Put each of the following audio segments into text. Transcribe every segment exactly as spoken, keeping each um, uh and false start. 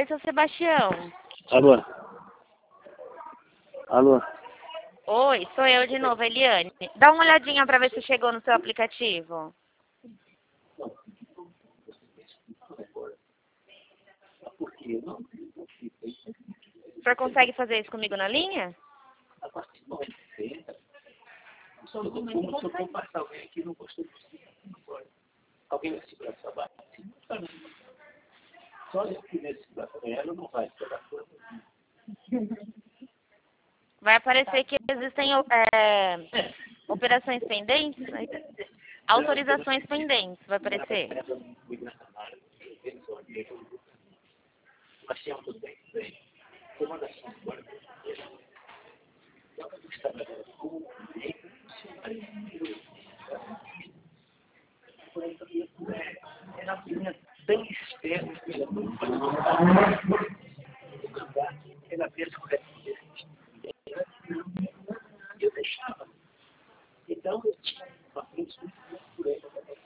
seu Sebastião. Alô? Alô? Oi, sou eu de novo, Eliane. Dá uma olhadinha para ver se chegou no seu aplicativo. O senhor consegue fazer isso comigo na linha? Como se eu for passar alguém aqui não gostou do sítio, não pode. Alguém vai segurar sua barra? Só eu que vai segurar ela não vai segurar. Vai aparecer que existem é, operações pendentes, né? Autorizações pendentes, vai aparecer. Mas tem tudo bem, bem. Uma das coisas era bem externa ela fez corretamente. Eu deixava. Então, eu tinha uma frente muito por ele.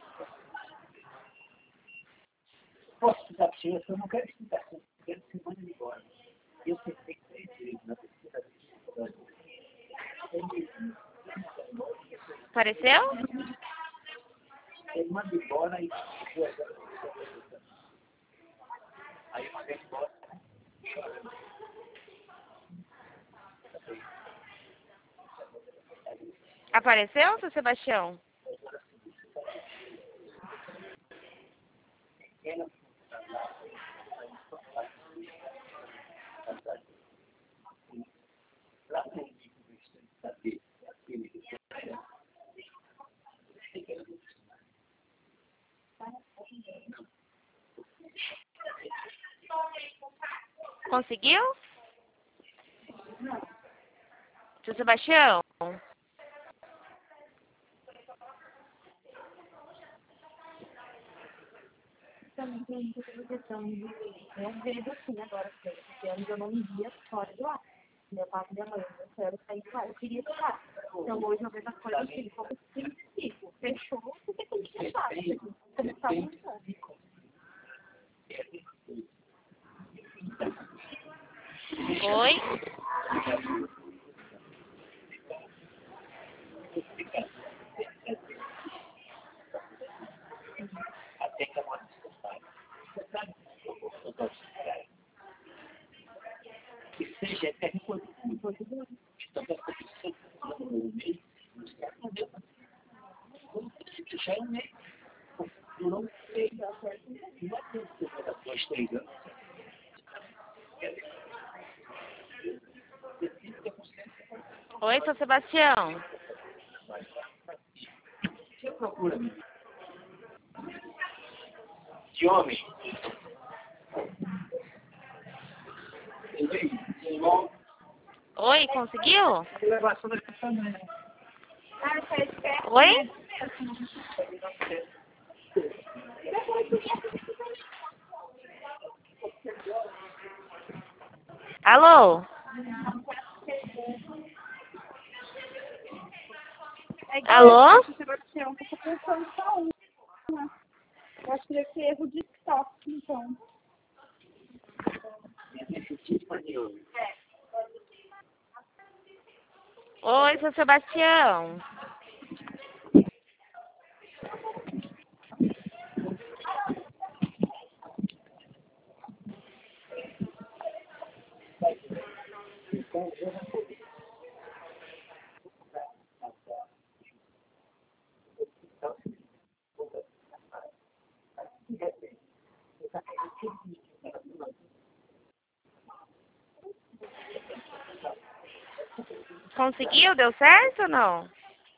Posso explicar para você? Eu não quero explicação. Eu quero que você mande embora. Eu tentei três vezes na terceira vez. Apareceu? Ele manda embora e aí eu mandei embora. Apareceu, seu Sebastião? Conseguiu? Seu Sebastião? Também tem muita proteção de eu vejo assim agora, porque antes eu não me via fora do ar. Meu pai e minha mãe, eu quero sair do ar, eu queria ficar. Então hoje eu vejo as coisas assim, como princípio, fechou, porque tem que fechar. Você está funcionando. Oi? Que seja eterno quanto tudo. Então, a profissão no meio, você já é um meio. Durou um três anos, não é dois, três anos. Oi, seu Sebastião? Você procura de homem. Oi, conseguiu? Elevação da também. Oi? Alô? Alô? Sebastião, eu tô pensando só uma. Eu acho que deve ser erro de estoque, então. Oi, seu Sebastião? Conseguiu? Deu certo ou não?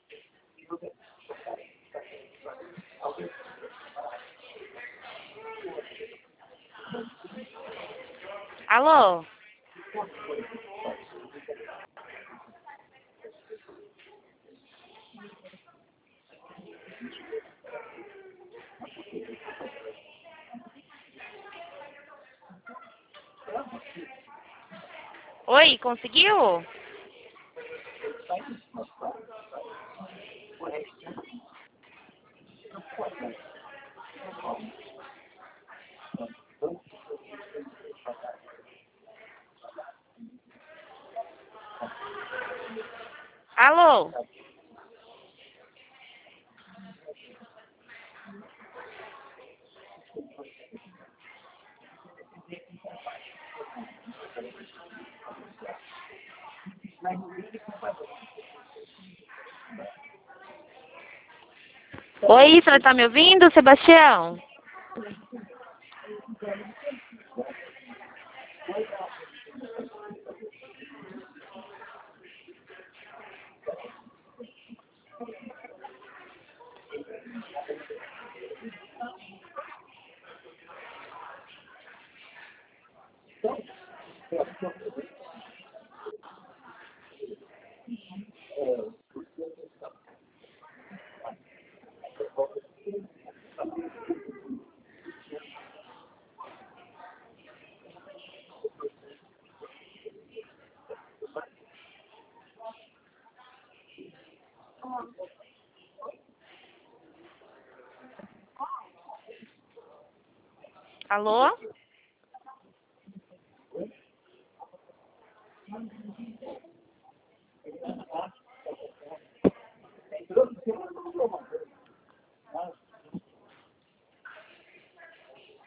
Alô? Oi, conseguiu? Alô? Oi, você tá me ouvindo, Sebastião? Alô?